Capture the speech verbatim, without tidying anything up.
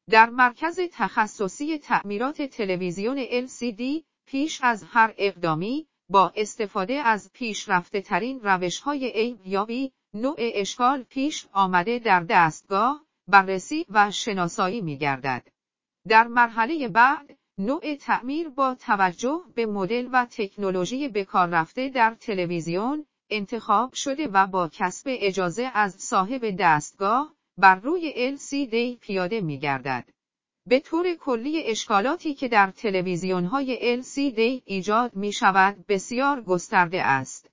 در مرکز تخصصی تعمیرات تلویزیون ال سی دی، پیش از هر اقدامی، با استفاده از پیشرفته‌ترین روش‌های عیب‌یابی، نوع اشکال پیش آمده در دستگاه، بررسی و شناسایی می‌گردد. در مرحله بعد، نوع تعمیر با توجه به مدل و تکنولوژی بکار رفته در تلویزیون انتخاب شده و با کسب اجازه از صاحب دستگاه، بر روی ال سی دی پیاده می‌گردد. به طور کلی اشکالاتی که در تلویزیون‌های ال سی دی ایجاد می‌شود بسیار گسترده است.